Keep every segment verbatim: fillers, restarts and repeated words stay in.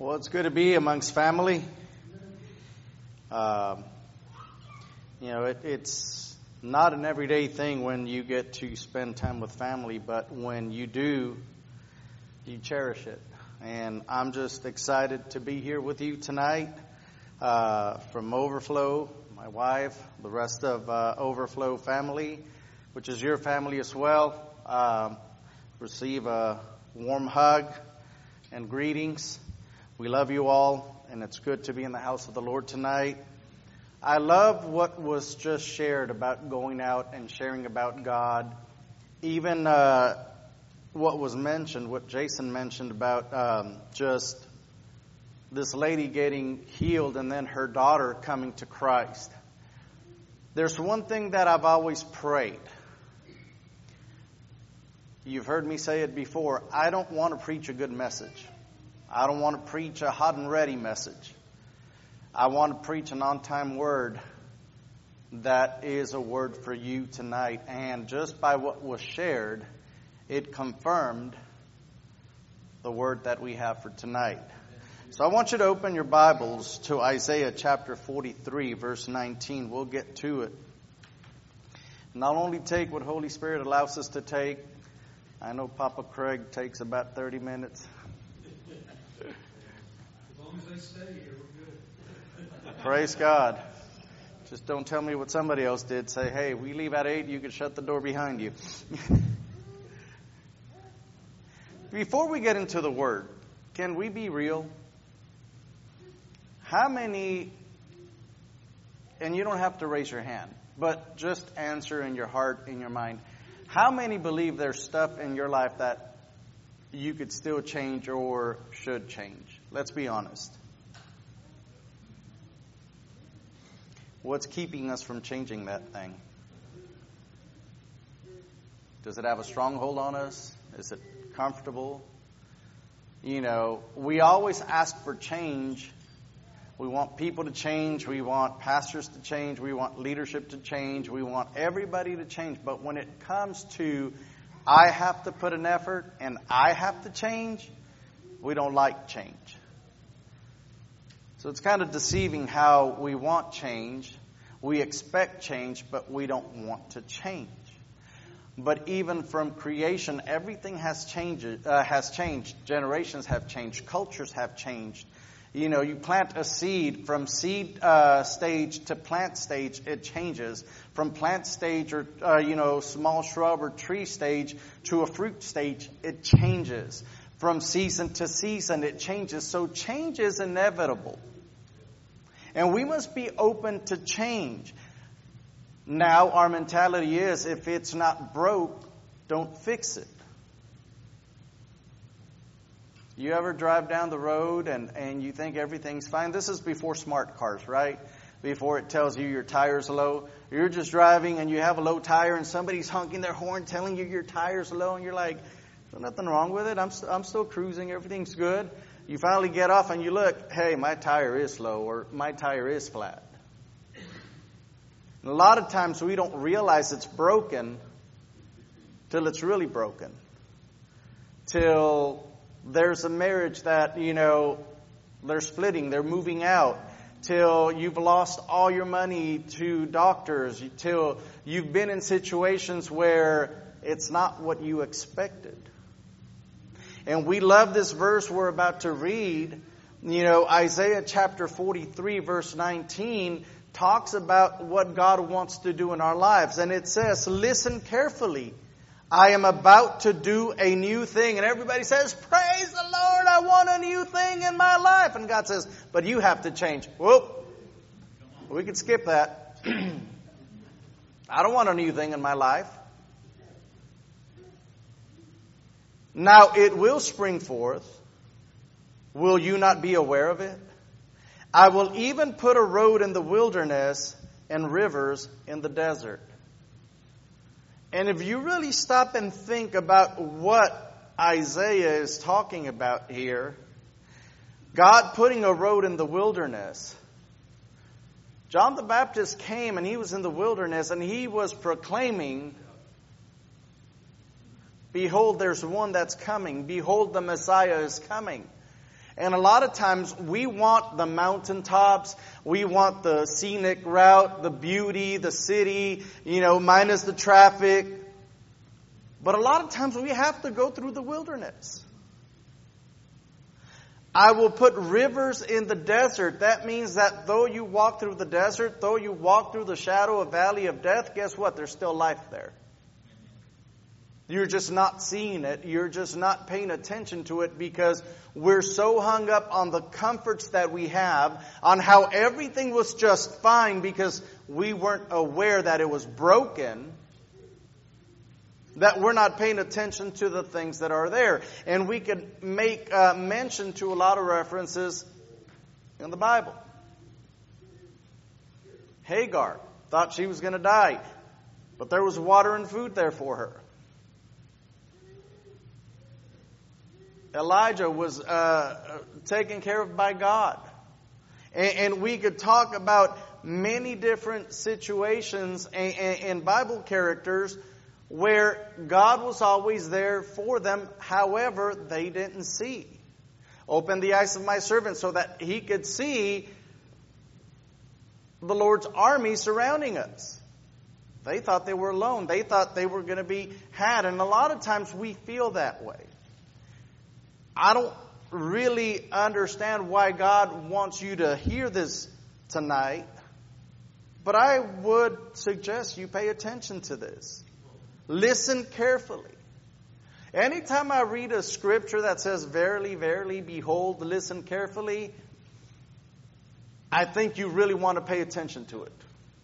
Well, it's good to be amongst family. Um, you know, it, it's not an everyday thing when you get to spend time with family, but when you do, you cherish it. And I'm just excited to be here with you tonight uh, from Overflow, my wife, the rest of uh, Overflow family, which is your family as well. Um, receive a warm hug and greetings. We love you all, and it's good to be in the house of the Lord tonight. I love what was just shared about going out and sharing about God. Even uh, what was mentioned, what Jason mentioned about um, just this lady getting healed and then her daughter coming to Christ. There's one thing that I've always prayed. You've heard me say it before. I don't want to preach a good message. I don't want to preach a hot and ready message. I want to preach an on-time word that is a word for you tonight. And just by what was shared, it confirmed the word that we have for tonight. So I want you to open your Bibles to Isaiah chapter forty-three, verse nineteen. We'll get to it. Not only take what Holy Spirit allows us to take. I know Papa Craig takes about thirty minutes. As long as they stay here, we're good. Praise God. Just don't tell me what somebody else did. Say, hey, we leave at eight, you can shut the door behind you. Before we get into the Word, can we be real? How many, and you don't have to raise your hand, but just answer in your heart, in your mind, how many believe there's stuff in your life that you could still change or should change? Let's be honest. What's keeping us from changing that thing? Does it have a stronghold on us? Is it comfortable? You know, we always ask for change. We want people to change. We want pastors to change. We want leadership to change. We want everybody to change. But when it comes to I have to put an effort and I have to change, we don't like change. So it's kind of deceiving how we want change. We expect change, but we don't want to change. But even from creation, everything has changed. Uh, has changed. Generations have changed. Cultures have changed. You know, you plant a seed from seed uh, stage to plant stage, it changes. From plant stage or, uh, you know, small shrub or tree stage to a fruit stage, it changes. From season to season, it changes. So change is inevitable. And we must be open to change. Now, our mentality is, if it's not broke, don't fix it. You ever drive down the road and, and you think everything's fine? This is before smart cars, right? Before it tells you your tire's low. You're just driving and you have a low tire and somebody's honking their horn telling you your tire's low and you're like, there's nothing wrong with it. I'm, st- I'm still cruising. Everything's good. You finally get off and you look, hey, my tire is low or my tire is flat. And a lot of times we don't realize it's broken till it's really broken. Till there's a marriage that, you know, they're splitting, they're moving out, till you've lost all your money to doctors, till you've been in situations where it's not what you expected. And we love this verse we're about to read. You know, Isaiah chapter forty-three, verse nineteen, talks about what God wants to do in our lives. And it says, listen carefully. I am about to do a new thing. And everybody says, praise the Lord, I want a new thing in my life. And God says, but you have to change. Whoop. We could skip that. I don't want a new thing in my life. Now it will spring forth. Will you not be aware of it? I will even put a road in the wilderness and rivers in the desert. And if you really stop and think about what Isaiah is talking about here, God putting a road in the wilderness. John the Baptist came and he was in the wilderness and he was proclaiming, behold, there's one that's coming. Behold, the Messiah is coming. And a lot of times we want the mountaintops, we want the scenic route, the beauty, the city, you know, minus the traffic. But a lot of times we have to go through the wilderness. I will put rivers in the desert. That means that though you walk through the desert, though you walk through the shadow of valley of death, guess what? There's still life there. You're just not seeing it. You're just not paying attention to it because we're so hung up on the comforts that we have, on how everything was just fine because we weren't aware that it was broken, that we're not paying attention to the things that are there. And we could make uh, mention to a lot of references in the Bible. Hagar thought she was going to die, but there was water and food there for her. Elijah was uh, taken care of by God. And, and we could talk about many different situations and, and, and Bible characters where God was always there for them. However, they didn't see. Open the eyes of my servant so that he could see the Lord's army surrounding us. They thought they were alone. They thought they were going to be had. And a lot of times we feel that way. I don't really understand why God wants you to hear this tonight, but I would suggest you pay attention to this. Listen carefully. Anytime I read a scripture that says, verily, verily, behold, listen carefully, I think you really want to pay attention to it.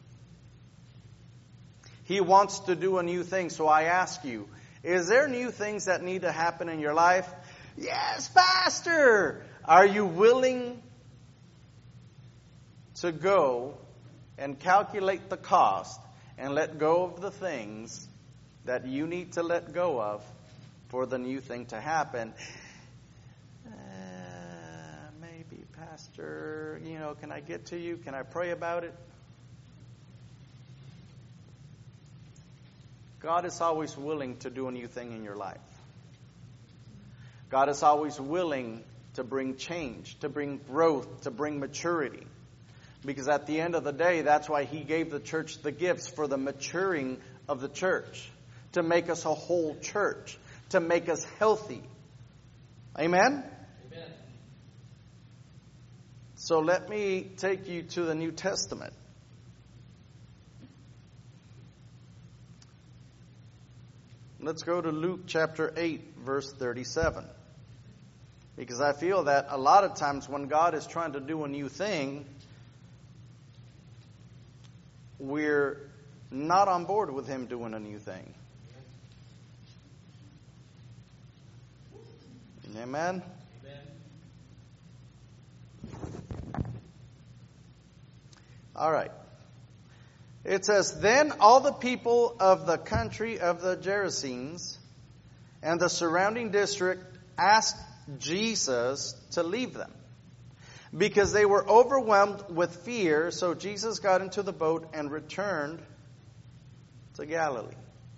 He wants to do a new thing, so I ask you, is there new things that need to happen in your life? Yes, Pastor! Are you willing to go and calculate the cost and let go of the things that you need to let go of for the new thing to happen? Uh, maybe, Pastor, you know, can I get to you? Can I pray about it? God is always willing to do a new thing in your life. God is always willing to bring change, to bring growth, to bring maturity. Because at the end of the day, that's why He gave the church the gifts for the maturing of the church. To make us a whole church. To make us healthy. Amen? Amen. So let me take you to the New Testament. Let's go to Luke chapter eight, verse thirty-seven. Because I feel that a lot of times when God is trying to do a new thing, we're not on board with Him doing a new thing. Amen? Amen. All right. It says, then all the people of the country of the Gerasenes and the surrounding district asked Jesus to leave them, because they were overwhelmed with fear. So Jesus got into the boat and returned to Galilee.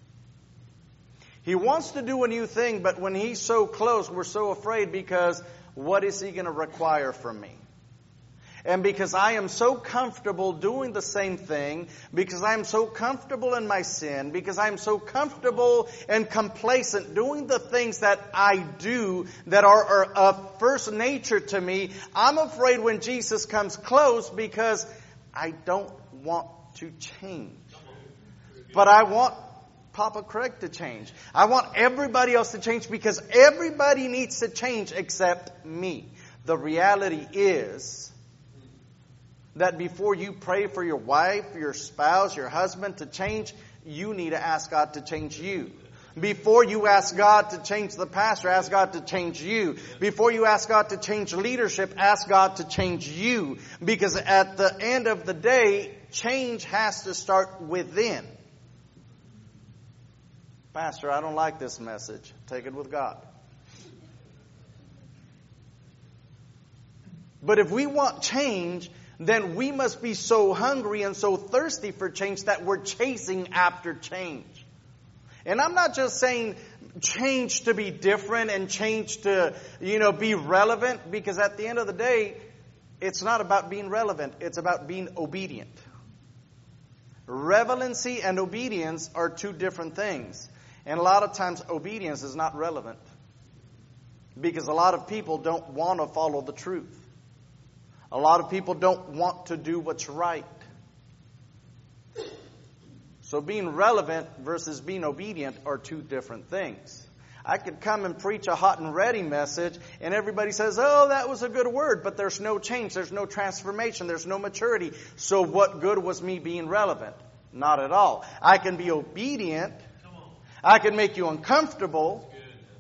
He wants to do a new thing, but when He's so close, we're so afraid because what is He going to require from me? And because I am so comfortable doing the same thing, because I am so comfortable in my sin, because I am so comfortable and complacent doing the things that I do that are, are of first nature to me, I'm afraid when Jesus comes close because I don't want to change. But I want Papa Craig to change. I want everybody else to change because everybody needs to change except me. The reality is that before you pray for your wife, your spouse, your husband to change, you need to ask God to change you. Before you ask God to change the pastor, ask God to change you. Before you ask God to change leadership, ask God to change you. Because at the end of the day, change has to start within. Pastor, I don't like this message. Take it with God. But if we want change, then we must be so hungry and so thirsty for change that we're chasing after change. And I'm not just saying change to be different and change to, you know, be relevant, because at the end of the day, it's not about being relevant. It's about being obedient. Relevancy and obedience are two different things. And a lot of times obedience is not relevant, because a lot of people don't want to follow the truth. A lot of people don't want to do what's right. So being relevant versus being obedient are two different things. I could come and preach a hot and ready message, and everybody says, oh, that was a good word, but there's no change, there's no transformation, there's no maturity. So what good was me being relevant? Not at all. I can be obedient. I can make you uncomfortable.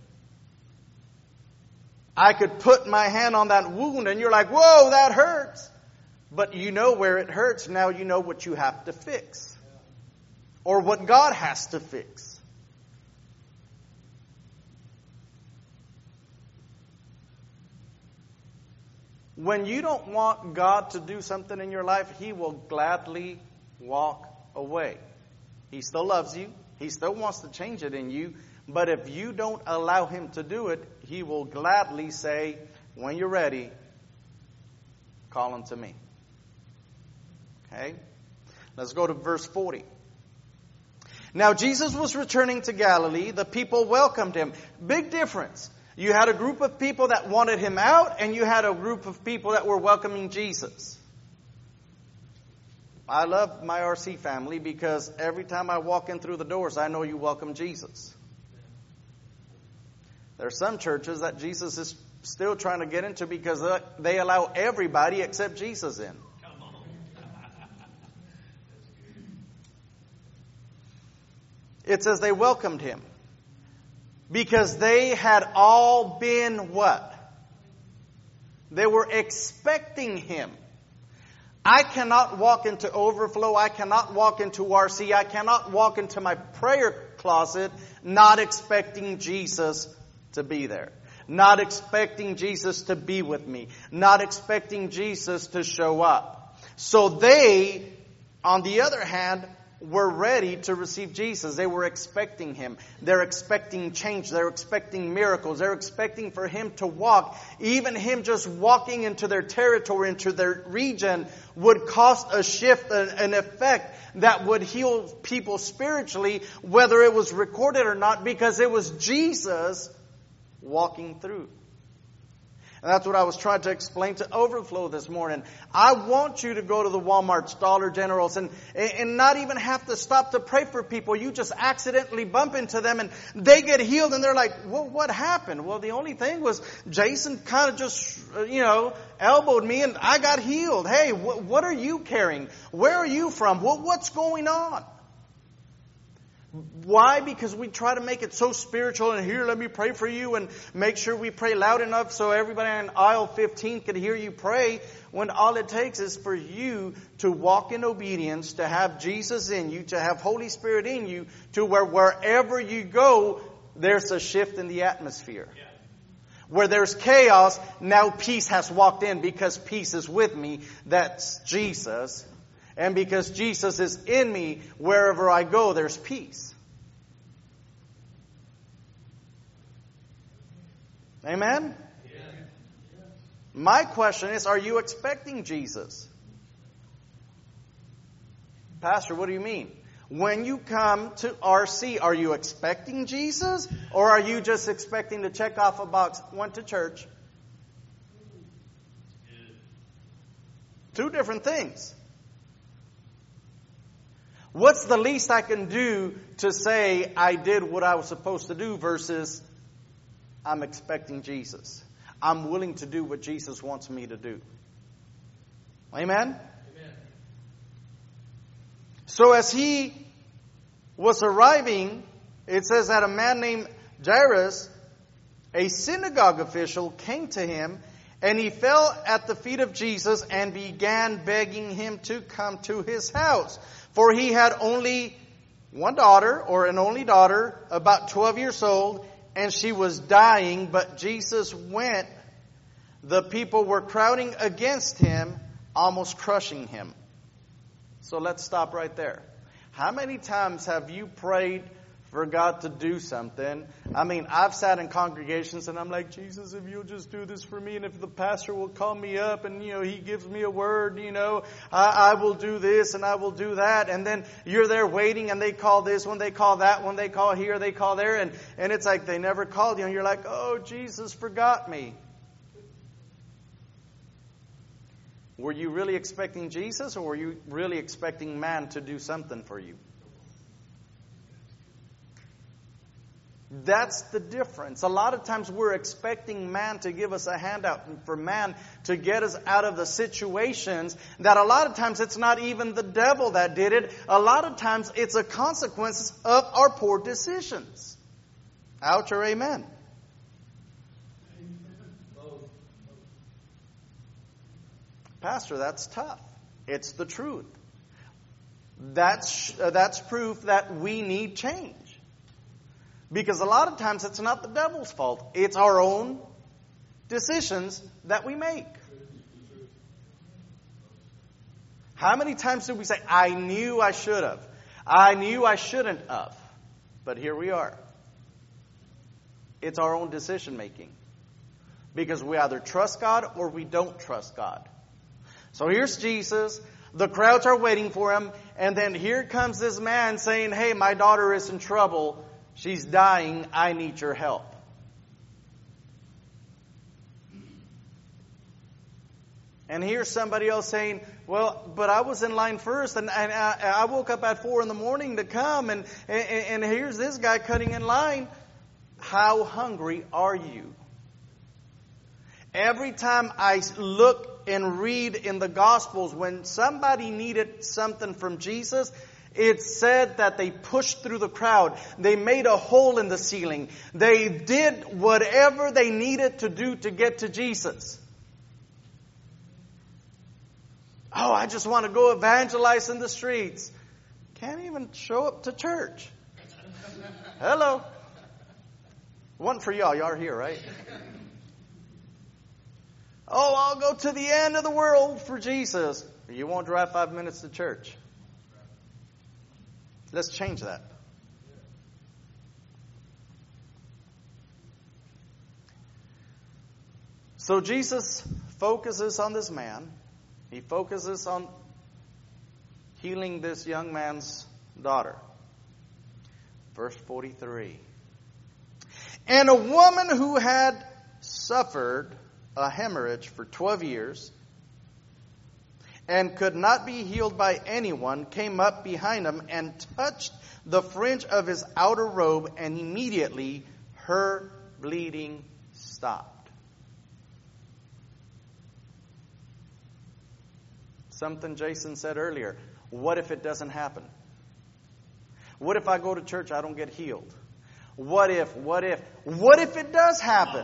I could put my hand on that wound and you're like, whoa, that hurts. But you know where it hurts. Now you know what you have to fix. Or what God has to fix. When you don't want God to do something in your life, He will gladly walk away. He still loves you. He still wants to change it in you. But if you don't allow Him to do it, He will gladly say, when you're ready, call unto me. Okay? Let's go to verse forty. Now Jesus was returning to Galilee. The people welcomed Him. Big difference. You had a group of people that wanted Him out, and you had a group of people that were welcoming Jesus. I love my R C family because every time I walk in through the doors, I know you welcome Jesus. There are some churches that Jesus is still trying to get into because they allow everybody except Jesus in. Come on. It says they welcomed Him because they had all been what? They were expecting Him. I cannot walk into overflow. I cannot walk into R C. I cannot walk into my prayer closet not expecting Jesus to be there. Not expecting Jesus to be with me. Not expecting Jesus to show up. So they, on the other hand, were ready to receive Jesus. They were expecting Him. They're expecting change. They're expecting miracles. They're expecting for Him to walk. Even Him just walking into their territory, into their region, would cause a shift, an effect that would heal people spiritually, whether it was recorded or not, because it was Jesus walking through. And that's what I was trying to explain to Overflow this morning. I want you to go to the Walmarts, Dollar Generals, and, and not even have to stop to pray for people. You just accidentally bump into them and they get healed and they're like, well, what happened? Well, the only thing was Jason kind of just, you know, elbowed me and I got healed. Hey, wh- what are you carrying? Where are you from? What, what's going on? Why? Because we try to make it so spiritual, and here, let me pray for you, and make sure we pray loud enough so everybody on aisle fifteen can hear you pray, when all it takes is for you to walk in obedience, to have Jesus in you, to have Holy Spirit in you, to where wherever you go, there's a shift in the atmosphere. Yeah. Where there's chaos, now peace has walked in because peace is with me. That's Jesus. And because Jesus is in me, wherever I go, there's peace. Amen? Yeah. My question is, are you expecting Jesus? Pastor, what do you mean? When you come to R C, are you expecting Jesus? Or are you just expecting to check off a box, went to church? Two different things. What's the least I can do to say I did what I was supposed to do versus I'm expecting Jesus? I'm willing to do what Jesus wants me to do. Amen? Amen. So as he was arriving, it says that a man named Jairus, a synagogue official, came to him, and he fell at the feet of Jesus and began begging him to come to his house. For he had only one daughter, or an only daughter, about twelve years old, and she was dying. But Jesus went. The people were crowding against him, almost crushing him. So let's stop right there. How many times have you prayed for God to do something. I mean, I've sat in congregations and I'm like, Jesus, if you'll just do this for me, and if the pastor will call me up and, you know, he gives me a word, you know, I, I will do this and I will do that. And then you're there waiting and they call this one, they call that one, they call here, they call there. And, and it's like they never called you. And you're like, oh, Jesus forgot me. Were you really expecting Jesus, or were you really expecting man to do something for you? That's the difference. A lot of times we're expecting man to give us a handout, and for man to get us out of the situations that a lot of times it's not even the devil that did it. A lot of times it's a consequence of our poor decisions. Ouch or amen? Pastor, that's tough. It's the truth. That's, uh, that's proof that we need change. Because a lot of times it's not the devil's fault. It's our own decisions that we make. How many times do we say, I knew I should have. I knew I shouldn't have. But here we are. It's our own decision making. Because we either trust God or we don't trust God. So here's Jesus. The crowds are waiting for him. And then here comes this man saying, hey, my daughter is in trouble. She's dying. I need your help. And here's somebody else saying, well, but I was in line first, and, and I, I woke up at four in the morning to come, and, and, and here's this guy cutting in line. How hungry are you? Every time I look and read in the Gospels, when somebody needed something from Jesus, it said that they pushed through the crowd. They made a hole in the ceiling. They did whatever they needed to do to get to Jesus. Oh, I just want to go evangelize in the streets. Can't even show up to church. Hello. One for y'all. Y'all are here, right? Oh, I'll go to the end of the world for Jesus. You won't drive five minutes to church. Let's change that. So Jesus focuses on this man. He focuses on healing this young man's daughter. Verse forty-three. And a woman who had suffered a hemorrhage for twelve years and could not be healed by anyone, came up behind him and touched the fringe of his outer robe, and immediately her bleeding stopped. Something Jason said earlier. What if it doesn't happen? What if I go to church, I don't get healed? What if, what if, what if it does happen?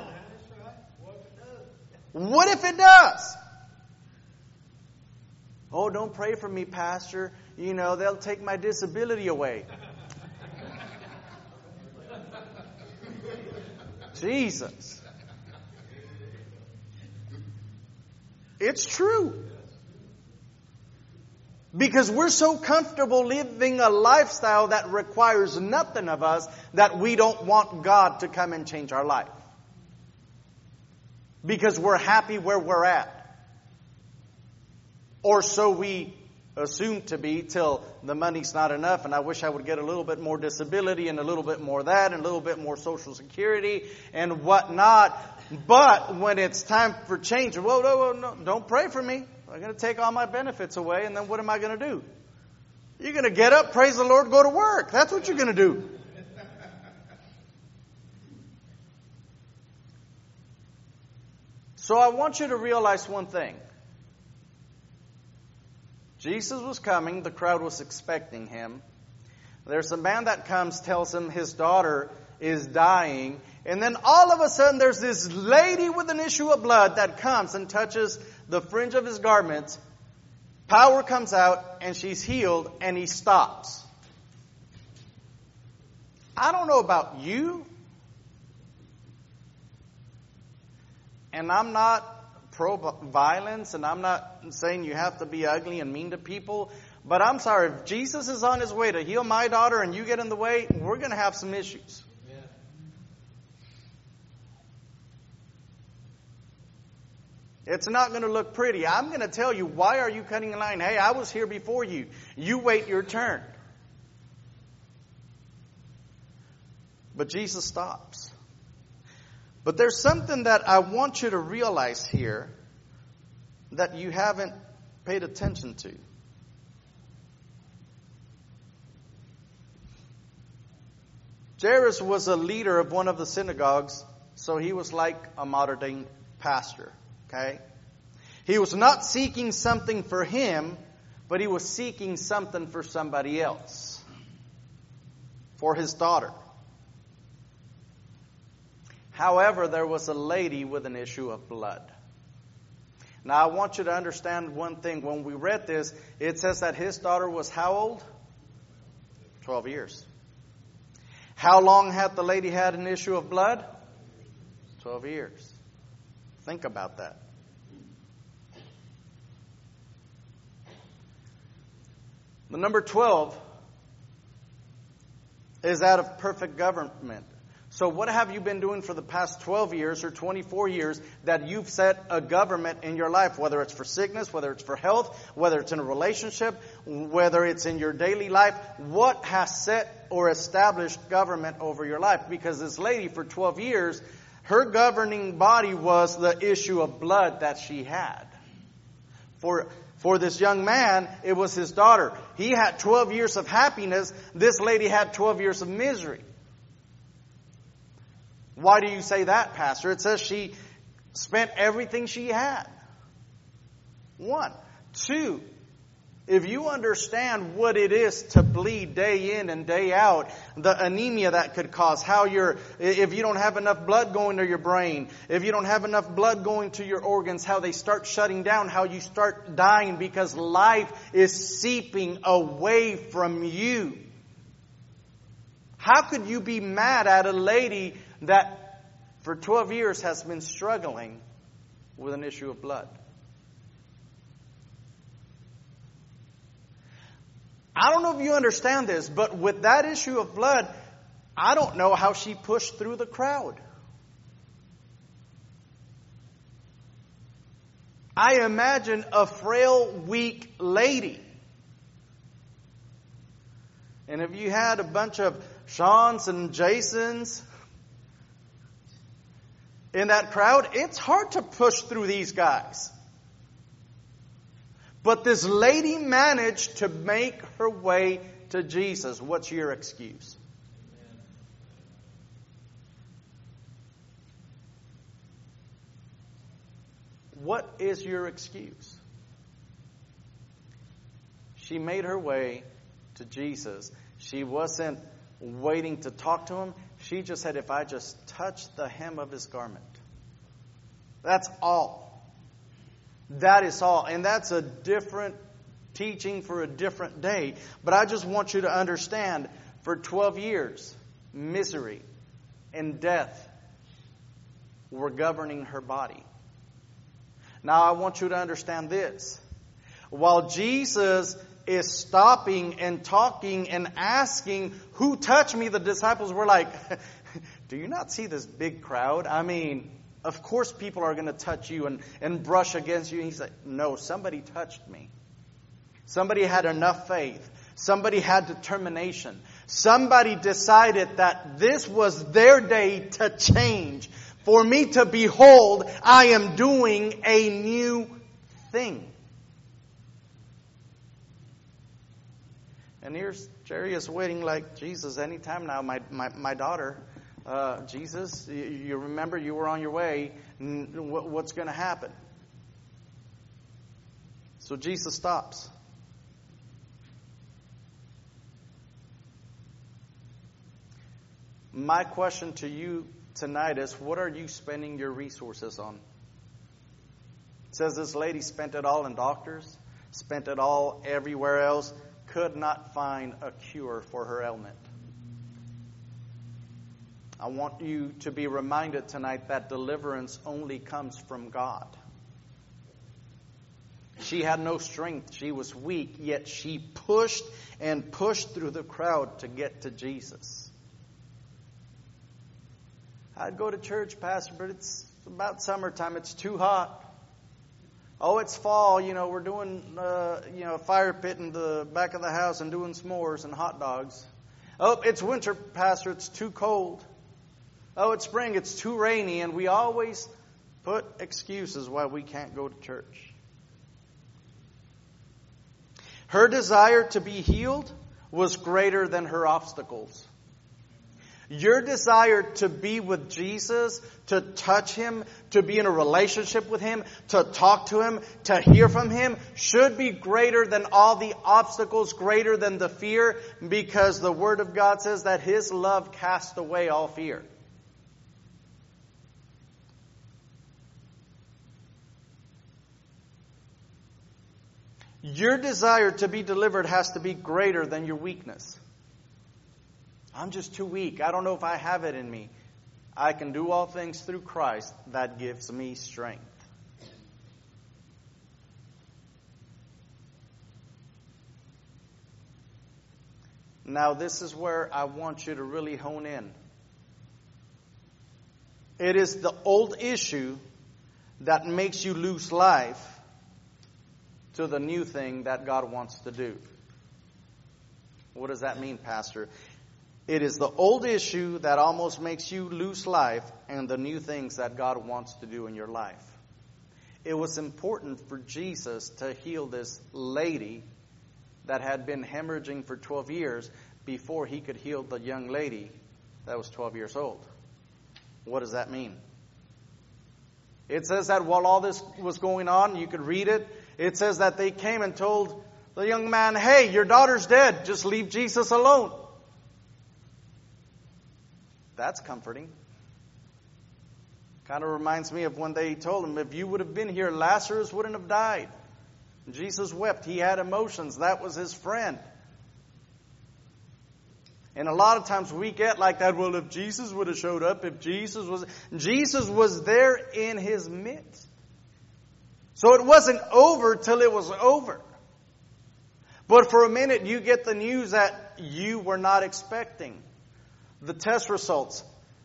What if it does? Oh, don't pray for me, Pastor. You know, they'll take my disability away. Jesus. It's true. Because we're so comfortable living a lifestyle that requires nothing of us that we don't want God to come and change our life. Because we're happy where we're at. Or so we assume to be till the money's not enough, and I wish I would get a little bit more disability and a little bit more that and a little bit more Social Security and whatnot. But when it's time for change, whoa, whoa, whoa, no, don't pray for me. I'm going to take all my benefits away, and then what am I going to do? You're going to get up, praise the Lord, go to work. That's what you're going to do. So I want you to realize one thing. Jesus was coming. The crowd was expecting him. There's a man that comes, tells him his daughter is dying. And then all of a sudden there's this lady with an issue of blood that comes and touches the fringe of his garment. Power comes out and she's healed, and he stops. I don't know about you. And I'm not pro-violence, and I'm not saying you have to be ugly and mean to people. But I'm sorry, if Jesus is on his way to heal my daughter and you get in the way, we're going to have some issues. Amen. It's not going to look pretty. I'm going to tell you, why are you cutting in line? Hey, I was here before you. You wait your turn. But Jesus stops. But there's something that I want you to realize here that you haven't paid attention to. Jairus was a leader of one of the synagogues, so he was like a modern-day pastor. Okay? He was not seeking something for him, but he was seeking something for somebody else. For his daughter. However, there was a lady with an issue of blood. Now, I want you to understand one thing. When we read this, it says that his daughter was how old? Twelve years. How long had the lady had an issue of blood? Twelve years. Think about that. The number twelve is out of perfect government. So what have you been doing for the past twelve years or twenty-four years that you've set a government in your life? Whether it's for sickness, whether it's for health, whether it's in a relationship, whether it's in your daily life. What has set or established government over your life? Because this lady for twelve years, her governing body was the issue of blood that she had. For For this young man, it was his daughter. He had twelve years of happiness. This lady had twelve years of misery. Why do you say that, Pastor? It says she spent everything she had. One. Two, if you understand what it is to bleed day in and day out, the anemia that could cause, how you're, if you don't have enough blood going to your brain, if you don't have enough blood going to your organs, how they start shutting down, how you start dying because life is seeping away from you. How could you be mad at a lady that for twelve years has been struggling with an issue of blood? I don't know if you understand this, but with that issue of blood, I don't know how she pushed through the crowd. I imagine a frail, weak lady. And if you had a bunch of Sean's and Jason's in that crowd, it's hard to push through these guys. But this lady managed to make her way to Jesus. What's your excuse? What is your excuse? She made her way to Jesus. She wasn't waiting to talk to him. She just said, if I just touch the hem of his garment. That's all. That is all. And that's a different teaching for a different day. But I just want you to understand, for twelve years, misery and death were governing her body. Now I want you to understand this. While Jesus is stopping and talking and asking, who touched me? The disciples were like, do you not see this big crowd? I mean, of course people are going to touch you and, and brush against you. And he's like, no, somebody touched me. Somebody had enough faith. Somebody had determination. Somebody decided that this was their day to change. For me to behold, I am doing a new thing. And here's Jairus waiting like, Jesus, anytime now, my, my, my daughter, uh, Jesus, you, you remember you were on your way. What, what's going to happen? So Jesus stops. My question to you tonight is, what are you spending your resources on? It says this lady spent it all in doctors, spent it all everywhere else, could not find a cure for her ailment. I want you to be reminded tonight that deliverance only comes from God. She had no strength. She was weak, yet she pushed and pushed through the crowd to get to Jesus. I'd go to church, Pastor, but it's about summertime. It's too hot. Oh, it's fall. You know, we're doing, uh, you know, a fire pit in the back of the house and doing s'mores and hot dogs. Oh, it's winter, Pastor. It's too cold. Oh, it's spring. It's too rainy. And we always put excuses why we can't go to church. Her desire to be healed was greater than her obstacles. Your desire to be with Jesus, to touch Him, to be in a relationship with Him, to talk to Him, to hear from Him, should be greater than all the obstacles, greater than the fear, because the Word of God says that His love casts away all fear. Your desire to be delivered has to be greater than your weakness. I'm just too weak. I don't know if I have it in me. I can do all things through Christ that gives me strength. Now, this is where I want you to really hone in. It is the old issue that makes you lose life to the new thing that God wants to do. What does that mean, Pastor? It is the old issue that almost makes you lose life and the new things that God wants to do in your life. It was important for Jesus to heal this lady that had been hemorrhaging for twelve years before He could heal the young lady that was twelve years old. What does that mean? It says that while all this was going on, you could read it, it says that they came and told the young man, hey, your daughter's dead. Just leave Jesus alone. That's comforting. Kind of reminds me of when they told him, if you would have been here, Lazarus wouldn't have died. Jesus wept. He had emotions. That was his friend. And a lot of times we get like that. Well, if Jesus would have showed up, if Jesus was... Jesus was there in his midst. So it wasn't over till it was over. But for a minute, you get the news that you were not expecting. The test results.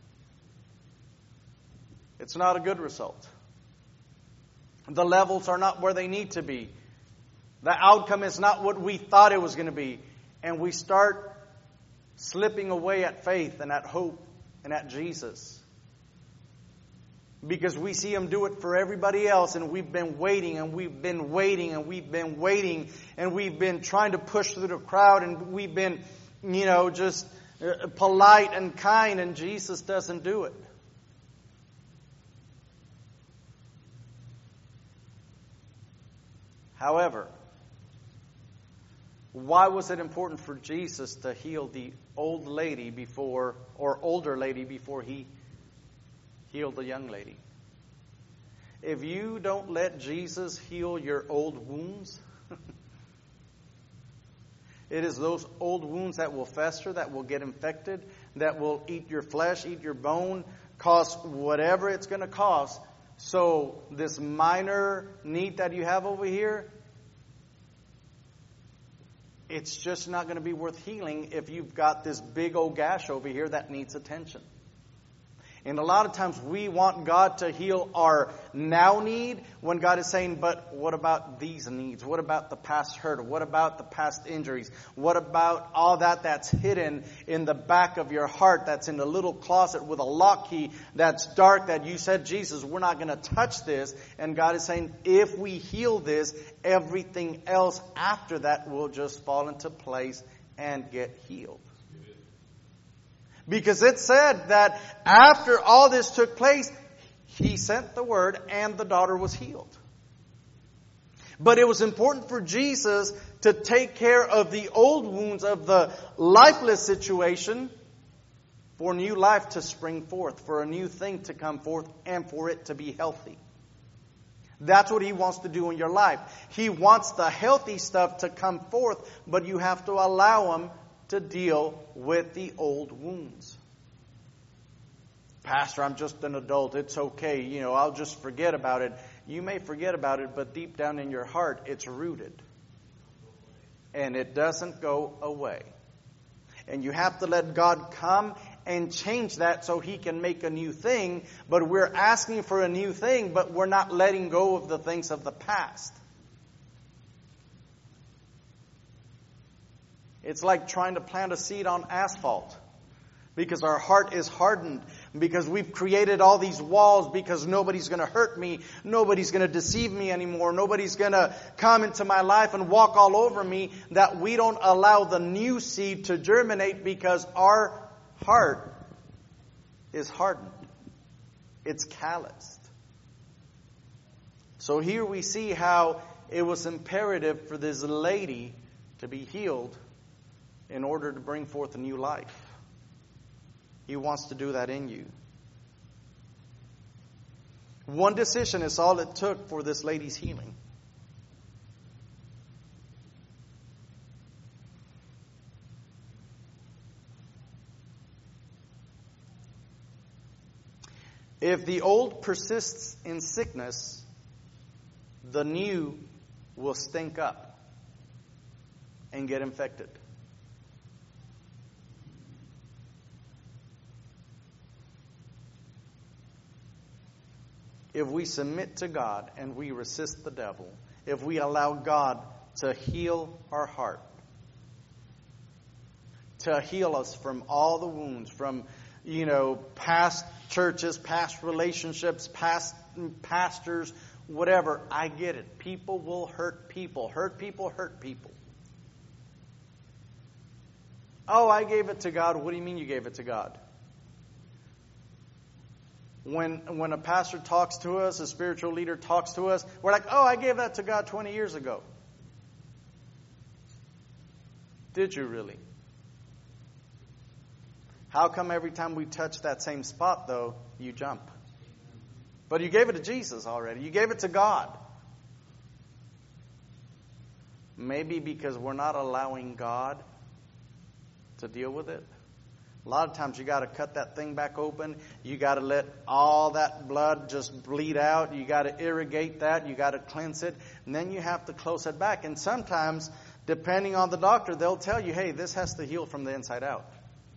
It's not a good result. The levels are not where they need to be. The outcome is not what we thought it was going to be. And we start slipping away at faith and at hope and at Jesus. Because we see Him do it for everybody else, and we've been waiting and we've been waiting and we've been waiting and we've been trying to push through the crowd, and we've been, you know, just polite and kind, and Jesus doesn't do it. However, why was it important for Jesus to heal the old lady before, or older lady before He healed the young lady? If you don't let Jesus heal your old wounds, it is those old wounds that will fester, that will get infected, that will eat your flesh, eat your bone, cost whatever it's going to cost. So this minor need that you have over here, it's just not going to be worth healing if you've got this big old gash over here that needs attention. And a lot of times we want God to heal our now need when God is saying, but what about these needs? What about the past hurt? What about the past injuries? What about all that that's hidden in the back of your heart, that's in a little closet with a lock key that's dark, that you said, Jesus, we're not going to touch this. And God is saying, if we heal this, everything else after that will just fall into place and get healed. Because it said that after all this took place, He sent the word and the daughter was healed. But it was important for Jesus to take care of the old wounds of the lifeless situation for new life to spring forth, for a new thing to come forth, and for it to be healthy. That's what He wants to do in your life. He wants the healthy stuff to come forth, but you have to allow Him to deal with the old wounds. Pastor, I'm just an adult. It's okay. You know, I'll just forget about it. You may forget about it, but deep down in your heart, it's rooted. And it doesn't go away. And you have to let God come and change that so He can make a new thing. But we're asking for a new thing, but we're not letting go of the things of the past. It's like trying to plant a seed on asphalt. Because our heart is hardened. Because we've created all these walls because nobody's going to hurt me. Nobody's going to deceive me anymore. Nobody's going to come into my life and walk all over me. That we don't allow the new seed to germinate because our heart is hardened. It's calloused. So here we see how it was imperative for this lady to be healed in order to bring forth a new life. He wants to do that in you. One decision is all it took for this lady's healing. If the old persists in sickness, the new will stink up and get infected. If we submit to God and we resist the devil, if we allow God to heal our heart, to heal us from all the wounds, from, you know, past churches, past relationships, past pastors, whatever, I get it. People will hurt people. Hurt people hurt people. Oh, I gave it to God. What do you mean you gave it to God? When when a pastor talks to us, a spiritual leader talks to us, we're like, oh, I gave that to God twenty years ago. Did you really? How come every time we touch that same spot, though, you jump? But you gave it to Jesus already. You gave it to God. Maybe because we're not allowing God to deal with it. A lot of times you got to cut that thing back open. You got to let all that blood just bleed out. You got to irrigate that. You got to cleanse it. And then you have to close it back. And sometimes, depending on the doctor, they'll tell you, hey, this has to heal from the inside out.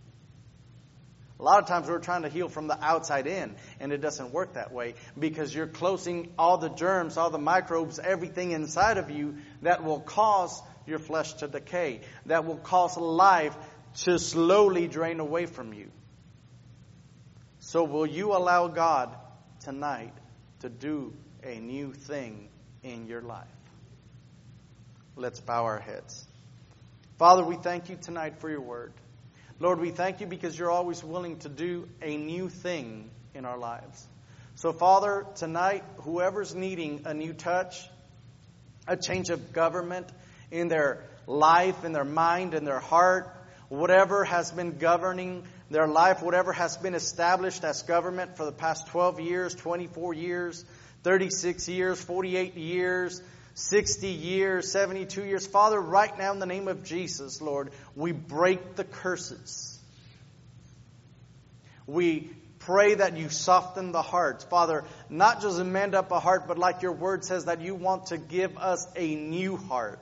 A lot of times we're trying to heal from the outside in, and it doesn't work that way because you're closing all the germs, all the microbes, everything inside of you that will cause your flesh to decay, that will cause life to slowly drain away from you. So will you allow God tonight to do a new thing in your life? Let's bow our heads. Father, we thank you tonight for your word. Lord, we thank you because you're always willing to do a new thing in our lives. So, Father, tonight, whoever's needing a new touch, a change of government in their life, in their mind, in their heart, whatever has been governing their life, whatever has been established as government for the past twelve years, twenty-four years, thirty-six years, forty-eight years, sixty years, seventy-two years. Father, right now in the name of Jesus, Lord, we break the curses. We pray that you soften the hearts. Father, not just mend up a heart, but like your word says, that you want to give us a new heart.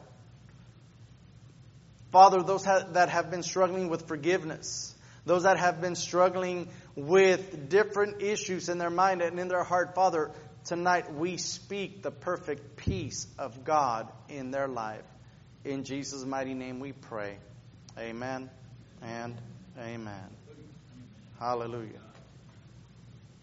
Father, those that have been struggling with forgiveness, those that have been struggling with different issues in their mind and in their heart, Father, tonight we speak the perfect peace of God in their life. In Jesus' mighty name we pray. Amen and amen. Hallelujah.